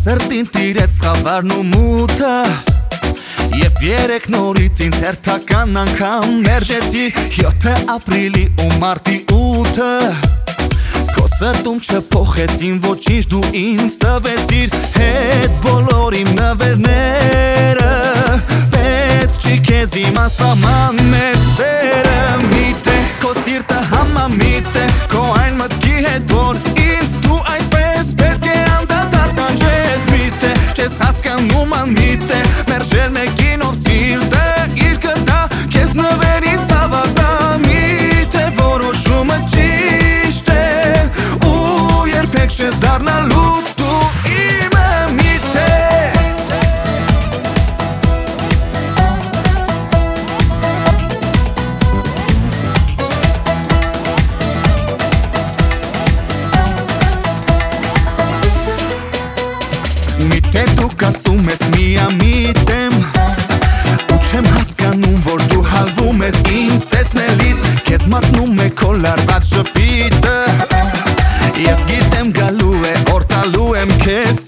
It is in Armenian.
Սրտին տիրեց խավարն ու մութը Եվ երեք նորից ինձ հերթական անգամ մերժեցի 7 ապրիլի ու մարտի 8-ը Քո սրտում չփոխեցին ոչինչ դու ինձ տվեցիր Հետ բոլոր իմ նվերները Պետք չի քեզ իմ ասաման մեծ սերը Միտե քո սիրտը համամիտ է Քո այն մտքի հետ որ ինձ դու այդպես պետք է անդադար տանջես Միտե չես հասկանում անմիտ է Մերժել մեկինով սիրտը իր կտա Քեզ նվերից հավատա Միտե որոշումը ճիշտ է Ու երբեք չես դառնալու դու իմը Միտե Միտե դու կարծում ես միամիտ եմ Ու չեմ հասկանում որ դու հալվում ես ինձ տեսնելիս Քեզ մատնում է քո լարված ժպիտը Ես գիտեմ գալու է օր տալու եմ քեզ